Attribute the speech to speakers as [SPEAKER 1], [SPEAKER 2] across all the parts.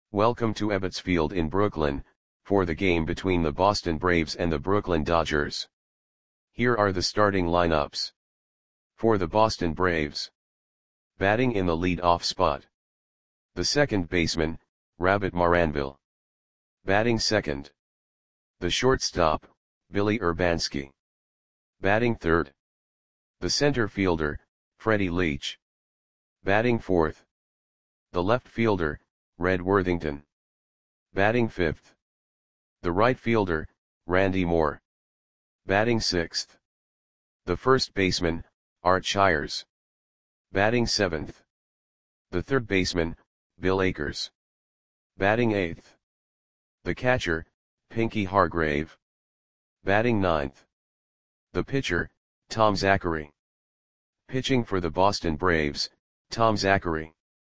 [SPEAKER 1] Welcome to Ebbets Field in Brooklyn, for the game between the Boston Braves and the Brooklyn Dodgers. Here are the starting lineups. For the Boston Braves. Batting in the lead-off spot. The second baseman, Rabbit Maranville. Batting second. The shortstop, Billy Urbanski. Batting third. The center fielder, Freddie Leach. Batting fourth. The left fielder, Red Worthington. Batting fifth. The right fielder, Randy Moore. Batting sixth. The first baseman, Art Shires. Batting seventh. The third baseman, Bill Akers. Batting eighth. The catcher, Pinky Hargrave. Batting ninth. The pitcher, Tom Zachary. Pitching for the Boston Braves, Tom Zachary.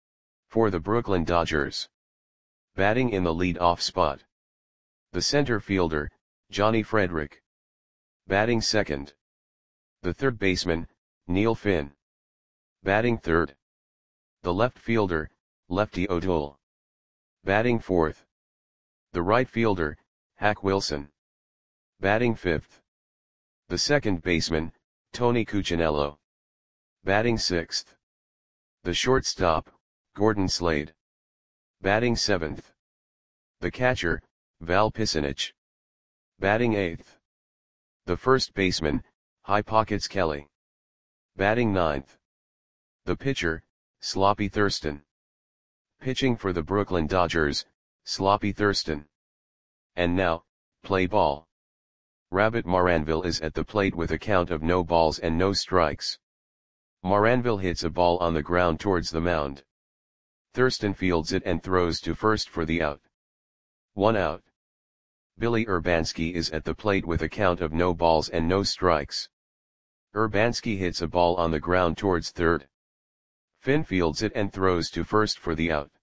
[SPEAKER 1] For the Brooklyn Dodgers. Batting in the lead-off spot. The center fielder, Johnny Frederick. Batting second. The third baseman, Neil Finn. Batting third. The left fielder, Lefty O'Toole. Batting fourth. The right fielder, Hack Wilson. Batting fifth. The second baseman, Tony Cuccinello. Batting sixth. The shortstop, Gordon Slade. Batting seventh. The catcher, Val Pisanich. Batting eighth. The first baseman, High Pockets Kelly. Batting ninth. The pitcher, Sloppy Thurston. Pitching for the Brooklyn Dodgers, Sloppy Thurston. And now, play ball. Rabbit Maranville is at the plate with a count of no balls and no strikes. Maranville hits a ball on the ground towards the mound. Thurston fields it and throws to first for the out. 1 out. Billy Urbanski is at the plate with a count of no balls and no strikes. Urbanski hits a ball on the ground towards third. Finn fields it and throws to first for the out.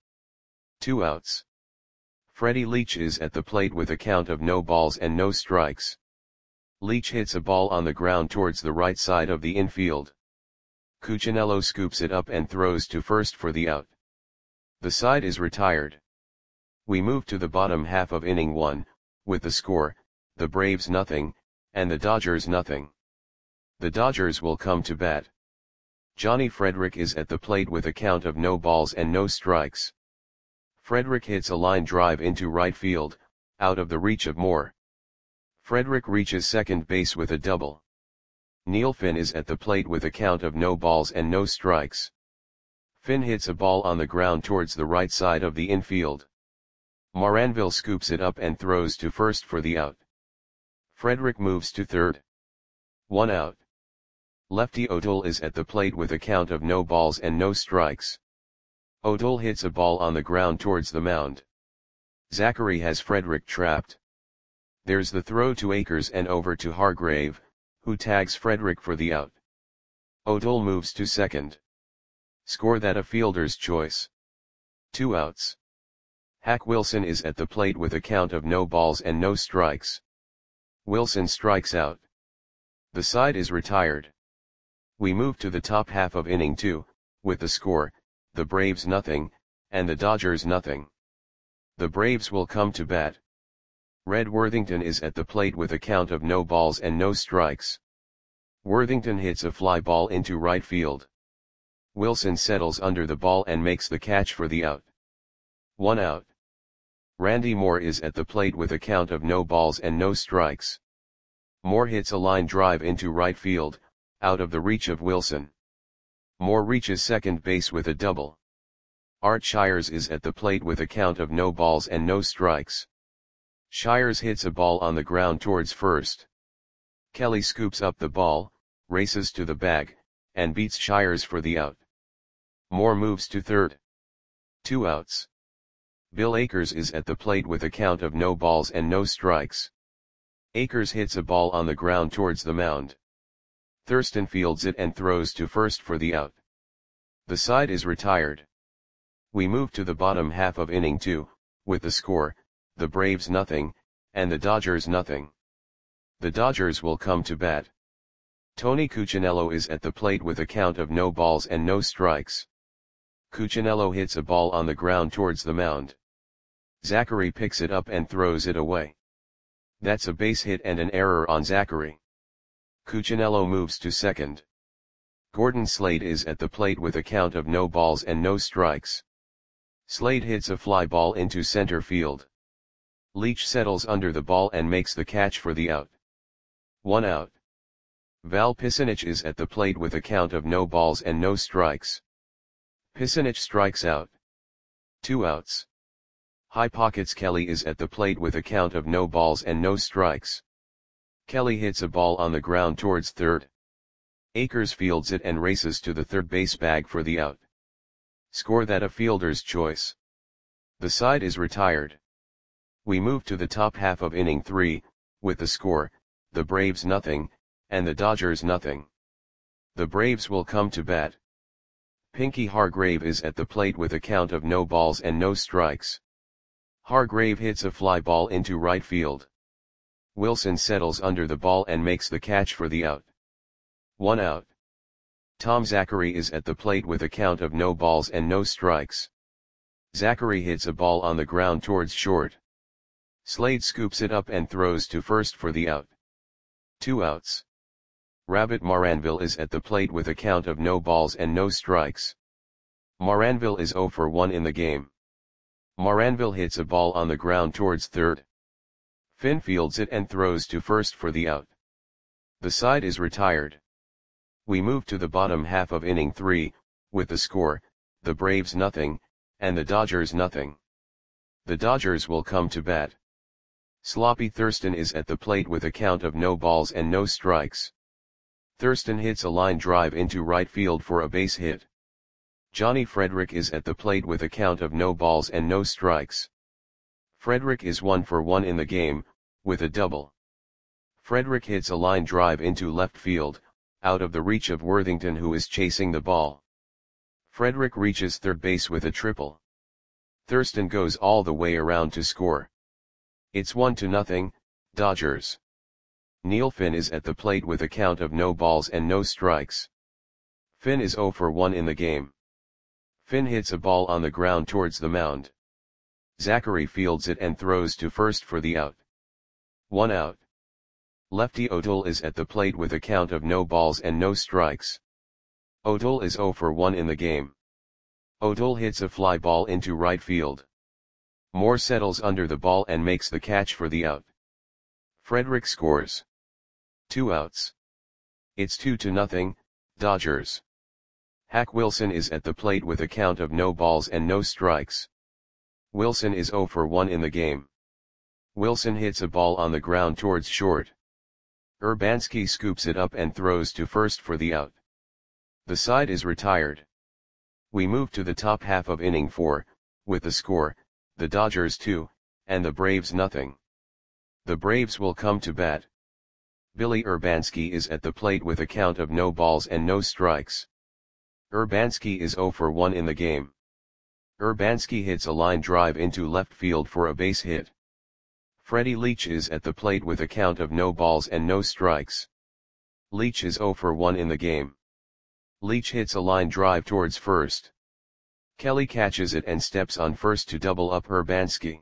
[SPEAKER 1] 2 outs. Freddie Leach is at the plate with a count of no balls and no strikes. Leach hits a ball on the ground towards the right side of the infield. Cuccinello scoops it up and throws to first for the out. The side is retired. We move to the bottom half of inning 1, with the score, the Braves nothing, and the Dodgers nothing. The Dodgers will come to bat. Johnny Frederick is at the plate with a count of no balls and no strikes. Frederick hits a line drive into right field, out of the reach of Moore. Frederick reaches second base with a double. Neil Finn is at the plate with a count of no balls and no strikes. Finn hits a ball on the ground towards the right side of the infield. Maranville scoops it up and throws to first for the out. Frederick moves to third. 1 out. Lefty O'Toole is at the plate with a count of no balls and no strikes. O'Toole hits a ball on the ground towards the mound. Zachary has Frederick trapped. There's the throw to Akers and over to Hargrave, who tags Frederick for the out. O'Toole moves to second. Score that a fielder's choice. 2 outs. Hack Wilson is at the plate with a count of no balls and no strikes. Wilson strikes out. The side is retired. We move to the top half of inning 2, with the score, the Braves nothing, and the Dodgers nothing. The Braves will come to bat. Red Worthington is at the plate with a count of no balls and no strikes. Worthington hits a fly ball into right field. Wilson settles under the ball and makes the catch for the out. 1 out. Randy Moore is at the plate with a count of no balls and no strikes. Moore hits a line drive into right field, out of the reach of Wilson. Moore reaches second base with a double. Art Shires is at the plate with a count of no balls and no strikes. Shires hits a ball on the ground towards first. Kelly scoops up the ball, races to the bag, and beats Shires for the out. Moore moves to third. 2 outs. Bill Akers is at the plate with a count of no balls and no strikes. Akers hits a ball on the ground towards the mound. Thurston fields it and throws to first for the out. The side is retired. We move to the bottom half of inning 2, with the score, the Braves nothing, and the Dodgers nothing. The Dodgers will come to bat. Tony Cuccinello is at the plate with a count of no balls and no strikes. Cuccinello hits a ball on the ground towards the mound. Zachary picks it up and throws it away. That's a base hit and an error on Zachary. Cuccinello moves to second. Gordon Slade is at the plate with a count of no balls and no strikes. Slade hits a fly ball into center field. Leach settles under the ball and makes the catch for the out. 1 out. Val Pisanic is at the plate with a count of no balls and no strikes. Pisanic strikes out. 2 outs. High Pockets Kelly is at the plate with a count of no balls and no strikes. Kelly hits a ball on the ground towards third. Akers fields it and races to the third base bag for the out. Score that a fielder's choice. The side is retired. We move to the top half of inning 3, with the score, the Braves nothing, and the Dodgers nothing. The Braves will come to bat. Pinky Hargrave is at the plate with a count of no balls and no strikes. Hargrave hits a fly ball into right field. Wilson settles under the ball and makes the catch for the out. 1 out. Tom Zachary is at the plate with a count of no balls and no strikes. Zachary hits a ball on the ground towards short. Slade scoops it up and throws to first for the out. 2 outs. Rabbit Maranville is at the plate with a count of no balls and no strikes. Maranville is 0 for 1 in the game. Maranville hits a ball on the ground towards third. Finn fields it and throws to first for the out. The side is retired. We move to the bottom half of inning 3, with the score, the Braves nothing, and the Dodgers nothing. The Dodgers will come to bat. Sloppy Thurston is at the plate with a count of no balls and no strikes. Thurston hits a line drive into right field for a base hit. Johnny Frederick is at the plate with a count of no balls and no strikes. Frederick is 1 for 1 in the game, with a double. Frederick hits a line drive into left field, out of the reach of Worthington who is chasing the ball. Frederick reaches third base with a triple. Thurston goes all the way around to score. It's 1-0, Dodgers. Neil Finn is at the plate with a count of no balls and no strikes. Finn is 0 for 1 in the game. Finn hits a ball on the ground towards the mound. Zachary fields it and throws to first for the out. 1 out. Lefty O'Toole is at the plate with a count of no balls and no strikes. O'Toole is 0 for 1 in the game. O'Toole hits a fly ball into right field. Moore settles under the ball and makes the catch for the out. Frederick scores. 2 outs. It's 2-0, Dodgers. Hack Wilson is at the plate with a count of no balls and no strikes. Wilson is 0 for 1 in the game. Wilson hits a ball on the ground towards short. Urbanski scoops it up and throws to first for the out. The side is retired. We move to the top half of inning 4, with the score, the Dodgers 2, and the Braves nothing. The Braves will come to bat. Billy Urbanski is at the plate with a count of no balls and no strikes. Urbanski is 0 for 1 in the game. Urbanski hits a line drive into left field for a base hit. Freddie Leach is at the plate with a count of no balls and no strikes. Leach is 0 for 1 in the game. Leach hits a line drive towards first. Kelly catches it and steps on first to double up Urbanski.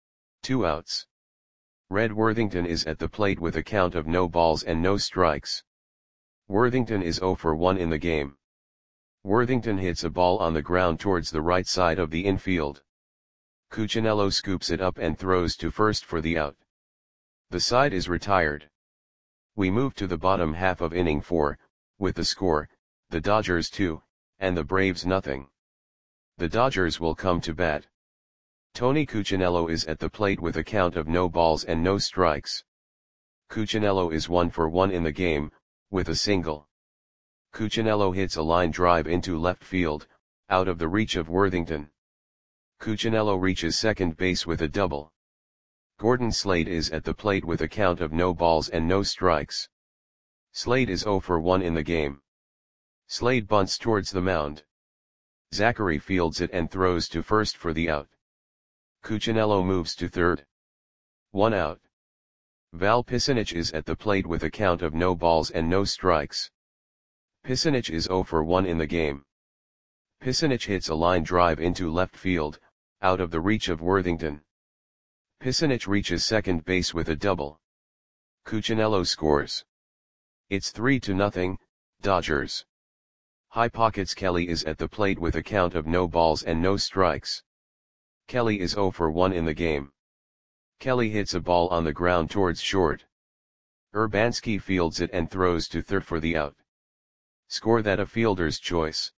[SPEAKER 1] 2 outs. Red Worthington is at the plate with a count of no balls and no strikes. Worthington is 0 for 1 in the game. Worthington hits a ball on the ground towards the right side of the infield. Cuccinello scoops it up and throws to first for the out. The side is retired. We move to the bottom half of inning 4, with the score, the Dodgers 2, and the Braves nothing. The Dodgers will come to bat. Tony Cuccinello is at the plate with a count of no balls and no strikes. Cuccinello is 1 for 1 in the game, with a single. Cuccinello hits a line drive into left field, out of the reach of Worthington. Cuccinello reaches second base with a double. Gordon Slade is at the plate with a count of no balls and no strikes. Slade is 0 for 1 in the game. Slade bunts towards the mound. Zachary fields it and throws to first for the out. Cuccinello moves to third. 1 out. Val Pisanic is at the plate with a count of no balls and no strikes. Pisanic is 0 for 1 in the game. Pisanic hits a line drive into left field, out of the reach of Worthington. Pisanic reaches second base with a double. Cuccinello scores. It's 3-0, Dodgers. High Pockets Kelly is at the plate with a count of no balls and no strikes. Kelly is 0 for 1 in the game. Kelly hits a ball on the ground towards short. Urbanski fields it and throws to third for the out. Score that a fielder's choice.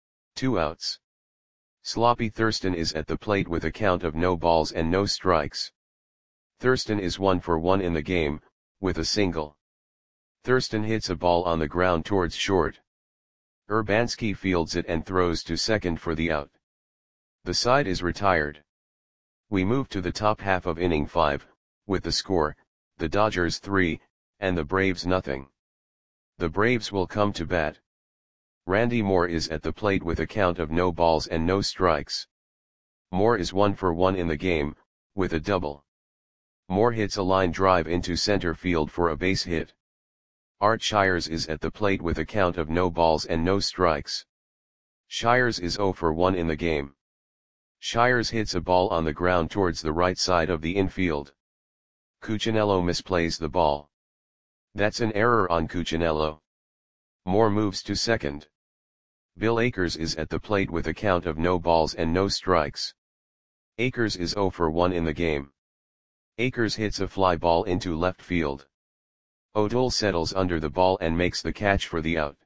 [SPEAKER 1] 2 outs. Sloppy Thurston is at the plate with a count of no balls and no strikes. Thurston is 1 for 1 in the game, with a single. Thurston hits a ball on the ground towards short. Urbanski fields it and throws to second for the out. The side is retired. We move to the top half of inning 5, with the score, the Dodgers 3, and the Braves nothing. The Braves will come to bat. Randy Moore is at the plate with a count of no balls and no strikes. Moore is 1 for 1 in the game, with a double. Moore hits a line drive into center field for a base hit. Art Shires is at the plate with a count of no balls and no strikes. Shires is 0 for 1 in the game. Shires hits a ball on the ground towards the right side of the infield. Cuccinello misplays the ball. That's an error on Cuccinello. Moore moves to second. Bill Akers is at the plate with a count of no balls and no strikes. Akers is 0 for 1 in the game. Akers hits a fly ball into left field. O'Toole settles under the ball and makes the catch for the out.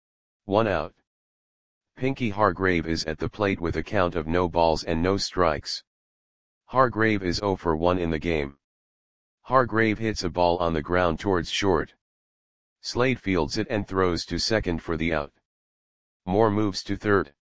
[SPEAKER 1] 1 out. Pinky Hargrave is at the plate with a count of no balls and no strikes. Hargrave is 0 for 1 in the game. Hargrave hits a ball on the ground towards short. Slade fields it and throws to second for the out. Moore moves to third.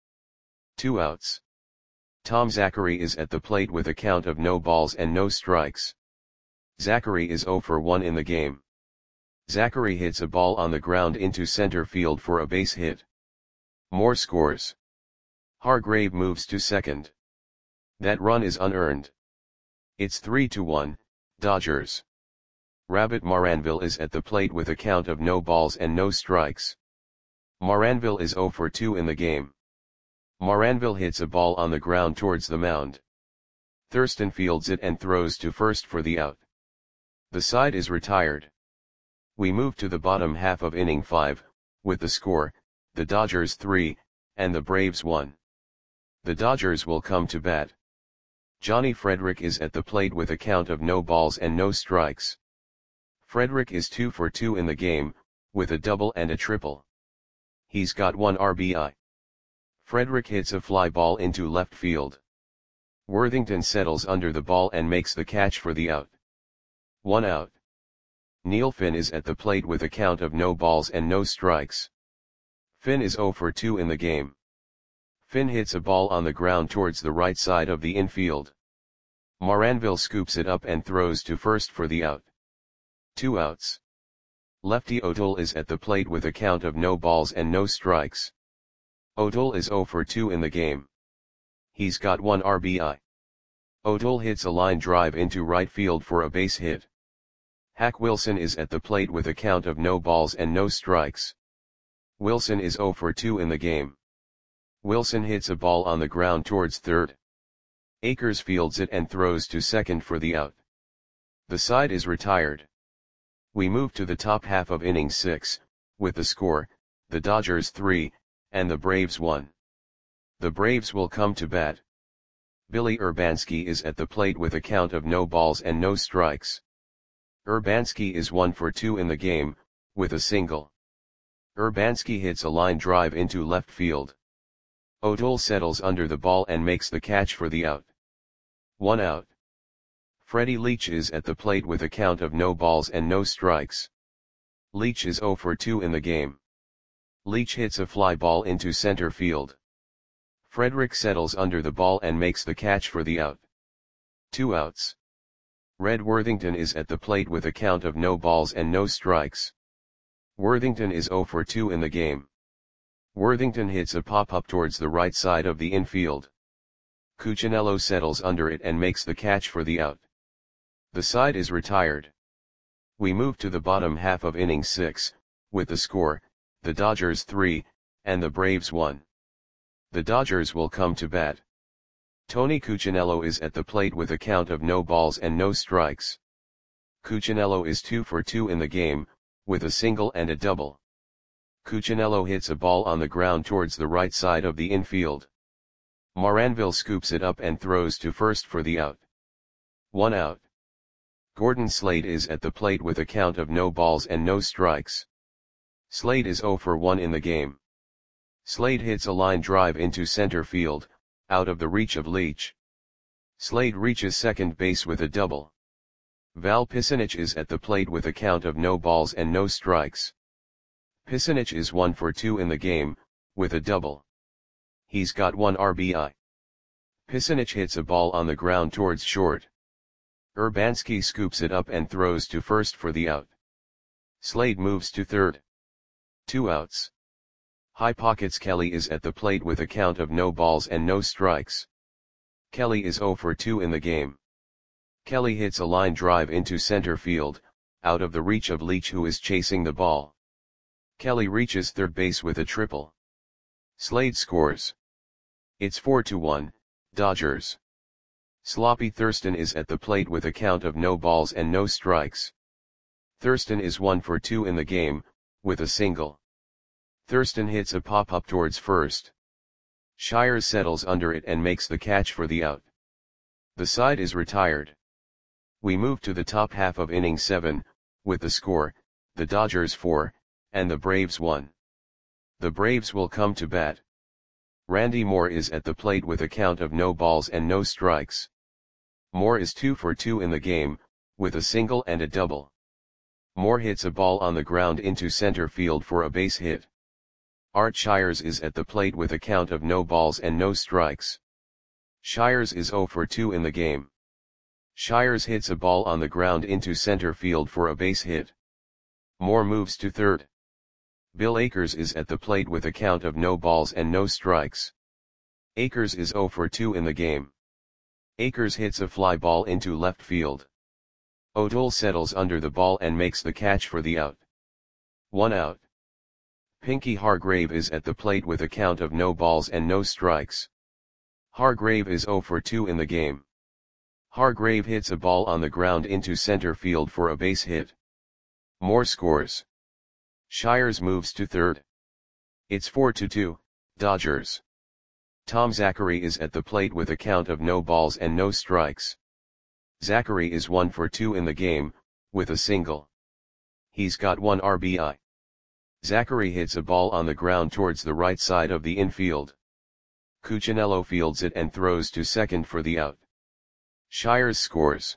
[SPEAKER 1] 2 outs. Tom Zachary is at the plate with a count of no balls and no strikes. Zachary is 0 for 1 in the game. Zachary hits a ball on the ground into center field for a base hit. Moore scores. Hargrave moves to second. That run is unearned. It's 3-1, Dodgers. Rabbit Maranville is at the plate with a count of no balls and no strikes. Maranville is 0 for 2 in the game. Maranville hits a ball on the ground towards the mound. Thurston fields it and throws to first for the out. The side is retired. We move to the bottom half of inning 5, with the score, the Dodgers 3, and the Braves 1. The Dodgers will come to bat. Johnny Frederick is at the plate with a count of no balls and no strikes. Frederick is 2 for 2 in the game, with a double and a triple. He's got 1 RBI. Frederick hits a fly ball into left field. Worthington settles under the ball and makes the catch for the out. 1 out. Neil Finn is at the plate with a count of no balls and no strikes. Finn is 0 for 2 in the game. Finn hits a ball on the ground towards the right side of the infield. Maranville scoops it up and throws to first for the out. 2 outs. Lefty O'Toole is at the plate with a count of no balls and no strikes. O'Toole is 0 for 2 in the game. He's got 1 RBI. O'Toole hits a line drive into right field for a base hit. Hack Wilson is at the plate with a count of no balls and no strikes. Wilson is 0 for 2 in the game. Wilson hits a ball on the ground towards third. Akers fields it and throws to second for the out. The side is retired. We move to the top half of inning 6, with the score, the Dodgers 3, and the Braves 1. The Braves will come to bat. Billy Urbanski is at the plate with a count of no balls and no strikes. Urbanski is 1 for 2 in the game, with a single. Urbanski hits a line drive into left field. O'Toole settles under the ball and makes the catch for the out. 1 out. Freddie Leach is at the plate with a count of no balls and no strikes. Leach is 0 for 2 in the game. Leach hits a fly ball into center field. Frederick settles under the ball and makes the catch for the out. 2 outs. Red Worthington is at the plate with a count of no balls and no strikes. Worthington is 0 for 2 in the game. Worthington hits a pop-up towards the right side of the infield. Cuccinello settles under it and makes the catch for the out. The side is retired. We move to the bottom half of inning 6, with the score, the Dodgers 3, and the Braves 1. The Dodgers will come to bat. Tony Cuccinello is at the plate with a count of no balls and no strikes. Cuccinello is 2 for 2 in the game, with a single and a double. Cuccinello hits a ball on the ground towards the right side of the infield. Moranville scoops it up and throws to first for the out. 1 out. Gordon Slade is at the plate with a count of no balls and no strikes. Slade is 0 for 1 in the game. Slade hits a line drive into center field, out of the reach of Leach. Slade reaches second base with a double. Val Pisanich is at the plate with a count of no balls and no strikes. Pisanich is 1 for 2 in the game, with a double. He's got 1 RBI. Pisanich hits a ball on the ground towards short. Urbanski scoops it up and throws to first for the out. Slade moves to third. 2 outs. High Pockets Kelly is at the plate with a count of no balls and no strikes. Kelly is 0 for 2 in the game. Kelly hits a line drive into center field, out of the reach of Leach, who is chasing the ball. Kelly reaches third base with a triple. Slade scores. It's 4-1, Dodgers. Sloppy Thurston is at the plate with a count of no balls and no strikes. Thurston is 1 for 2 in the game, with a single. Thurston hits a pop-up towards first. Shires settles under it and makes the catch for the out. The side is retired. We move to the top half of inning 7, with the score, the Dodgers 4, and the Braves 1. The Braves will come to bat. Randy Moore is at the plate with a count of no balls and no strikes. Moore is 2 for 2 in the game, with a single and a double. Moore hits a ball on the ground into center field for a base hit. Art Shires is at the plate with a count of no balls and no strikes. Shires is 0 for 2 in the game. Shires hits a ball on the ground into center field for a base hit. Moore moves to third. Bill Akers is at the plate with a count of no balls and no strikes. Akers is 0 for 2 in the game. Akers hits a fly ball into left field. O'Toole settles under the ball and makes the catch for the out. 1 out. Pinky Hargrave is at the plate with a count of no balls and no strikes. Hargrave is 0 for 2 in the game. Hargrave hits a ball on the ground into center field for a base hit. Moore scores. Shires moves to third. It's 4-2, Dodgers. Tom Zachary is at the plate with a count of no balls and no strikes. Zachary is 1 for 2 in the game, with a single. He's got 1 RBI. Zachary hits a ball on the ground towards the right side of the infield. Cuccinello fields it and throws to second for the out. Shires scores.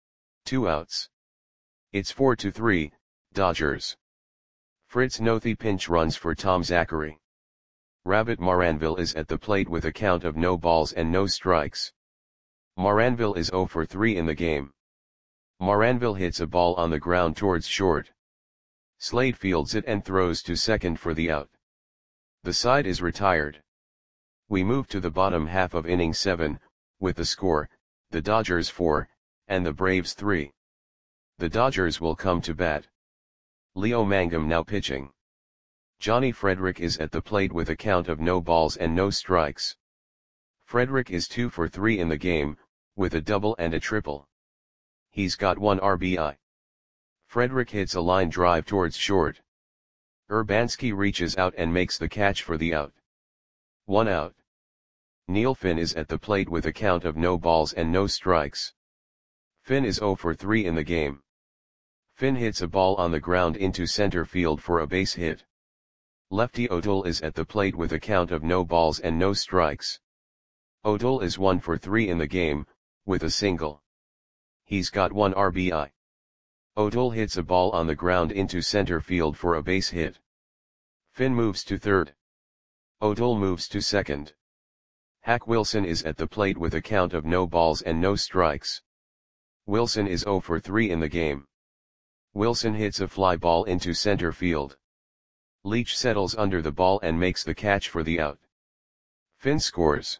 [SPEAKER 1] 2 outs. It's 4-3, Dodgers. Fritz Nothi pinch runs for Tom Zachary. Rabbit Moranville is at the plate with a count of no balls and no strikes. Moranville is 0 for 3 in the game. Moranville hits a ball on the ground towards short. Slade fields it and throws to second for the out. The side is retired. We move to the bottom half of inning 7, with the score, the Dodgers 4, and the Braves 3. The Dodgers will come to bat. Leo Mangum now pitching. Johnny Frederick is at the plate with a count of no balls and no strikes. Frederick is 2 for 3 in the game, with a double and a triple. He's got 1 RBI. Frederick hits a line drive towards short. Urbanski reaches out and makes the catch for the out. 1 out. Neil Finn is at the plate with a count of no balls and no strikes. Finn is 0 for 3 in the game. Finn hits a ball on the ground into center field for a base hit. Lefty O'Toole is at the plate with a count of no balls and no strikes. O'Toole is 1 for 3 in the game, with a single. He's got 1 RBI. O'Toole hits a ball on the ground into center field for a base hit. Finn moves to third. O'Toole moves to second. Hack Wilson is at the plate with a count of no balls and no strikes. Wilson is 0 for 3 in the game. Wilson hits a fly ball into center field. Leach settles under the ball and makes the catch for the out. Finn scores.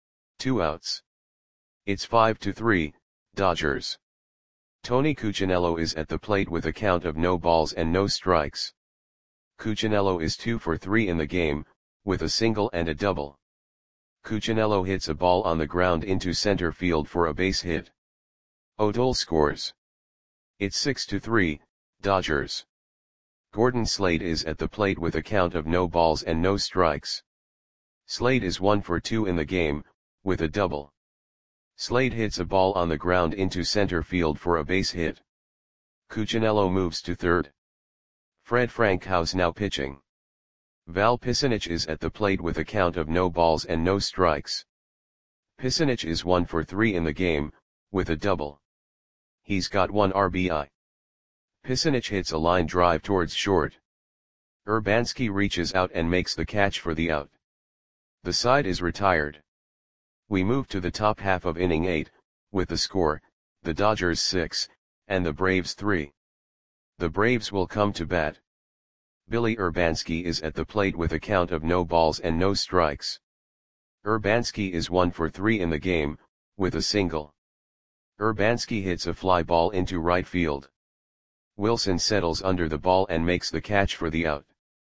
[SPEAKER 1] 2 outs. It's 5-3, Dodgers. Tony Cuccinello is at the plate with a count of no balls and no strikes. Cuccinello is 2 for 3 in the game, with a single and a double. Cuccinello hits a ball on the ground into center field for a base hit. O'Dole scores. It's 6-3, Dodgers. Gordon Slade is at the plate with a count of no balls and no strikes. Slade is 1 for 2 in the game, with a double. Slade hits a ball on the ground into center field for a base hit. Cuccinello moves to third. Fred Frankhouse now pitching. Val Pisanich is at the plate with a count of no balls and no strikes. Pisanich is 1 for 3 in the game, with a double. He's got 1 RBI. Pisanich hits a line drive towards short. Urbanski reaches out and makes the catch for the out. The side is retired. We move to the top half of inning 8, with the score, the Dodgers 6, and the Braves 3. The Braves will come to bat. Billy Urbanski is at the plate with a count of no balls and no strikes. Urbanski is 1 for 3 in the game, with a single. Urbanski hits a fly ball into right field. Wilson settles under the ball and makes the catch for the out.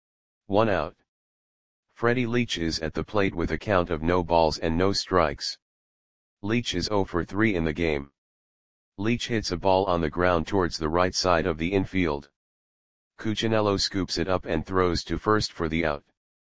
[SPEAKER 1] 1 out. Freddie Leach is at the plate with a count of no balls and no strikes. Leach is 0 for 3 in the game. Leach hits a ball on the ground towards the right side of the infield. Cuccinello scoops it up and throws to first for the out.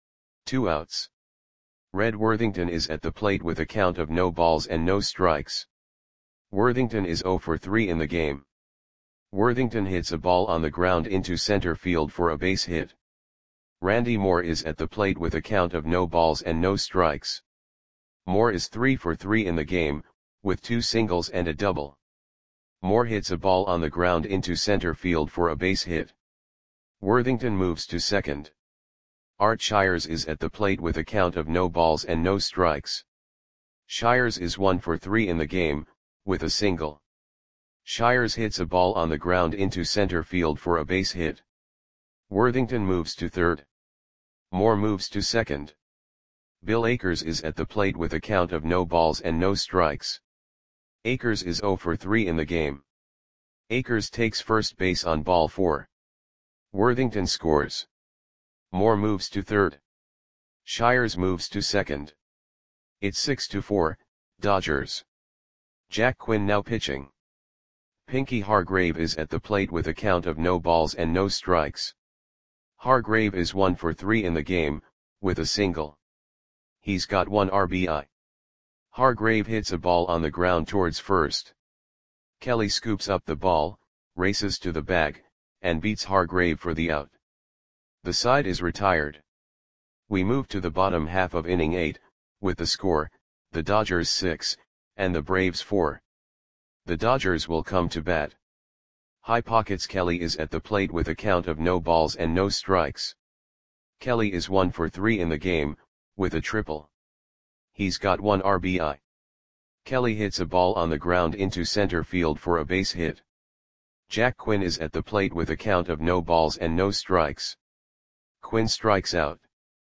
[SPEAKER 1] 2 outs. Red Worthington is at the plate with a count of no balls and no strikes. Worthington is 0 for 3 in the game. Worthington hits a ball on the ground into center field for a base hit. Randy Moore is at the plate with a count of no balls and no strikes. Moore is 3 for 3 in the game, with 2 singles and a double. Moore hits a ball on the ground into center field for a base hit. Worthington moves to second. Art Shires is at the plate with a count of no balls and no strikes. Shires is 1 for 3 in the game, with a single. Shires hits a ball on the ground into center field for a base hit. Worthington moves to third. Moore moves to second. Bill Akers is at the plate with a count of no balls and no strikes. Akers is 0 for 3 in the game. Akers takes first base on ball 4. Worthington scores. Moore moves to third. Shires moves to second. It's 6-4, Dodgers. Jack Quinn now pitching. Pinky Hargrave is at the plate with a count of no balls and no strikes. Hargrave is 1 for 3 in the game, with a single. He's got 1 RBI. Hargrave hits a ball on the ground towards first. Kelly scoops up the ball, races to the bag, and beats Hargrave for the out. The side is retired. We move to the bottom half of inning 8, with the score, the Dodgers 6, and the Braves 4. The Dodgers will come to bat. High Pockets Kelly is at the plate with a count of no balls and no strikes. Kelly is 1 for 3 in the game, with a triple. He's got 1 RBI. Kelly hits a ball on the ground into center field for a base hit. Jack Quinn is at the plate with a count of no balls and no strikes. Quinn strikes out.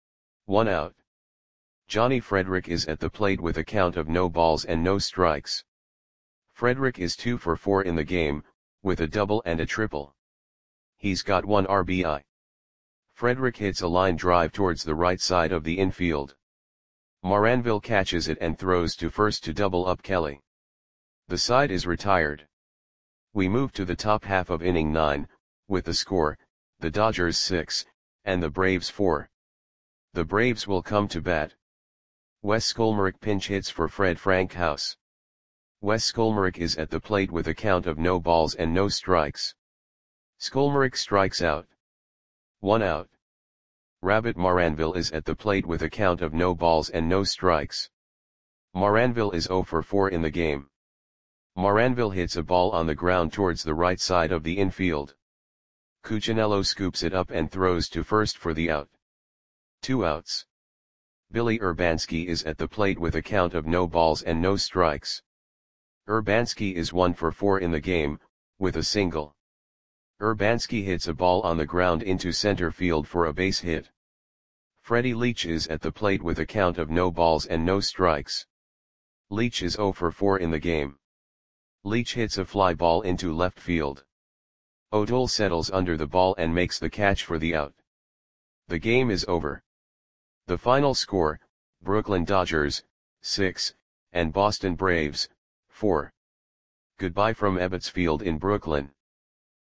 [SPEAKER 1] 1 out. Johnny Frederick is at the plate with a count of no balls and no strikes. Frederick is 2 for 4 in the game, with a double and a triple. He's got 1 RBI. Frederick hits a line drive towards the right side of the infield. Moranville catches it and throws to first to double up Kelly. The side is retired. We move to the top half of inning 9, with the score, the Dodgers 6, and the Braves 4. The Braves will come to bat. Wes Skolmerick pinch hits for Fred Frankhouse. Wes Skolmerick is at the plate with a count of no balls and no strikes. Skolmerick strikes out. 1 out. Rabbit Moranville is at the plate with a count of no balls and no strikes. Moranville is 0 for 4 in the game. Moranville hits a ball on the ground towards the right side of the infield. Cuccinello scoops it up and throws to first for the out. 2 outs. Billy Urbanski is at the plate with a count of no balls and no strikes. Urbanski is 1 for 4 in the game, with a single. Urbanski hits a ball on the ground into center field for a base hit. Freddie Leach is at the plate with a count of no balls and no strikes. Leach is 0 for 4 in the game. Leach hits a fly ball into left field. O'Dole settles under the ball and makes the catch for the out. The game is over. The final score, Brooklyn Dodgers, 6, and Boston Braves, 4. Goodbye from Ebbets Field in Brooklyn.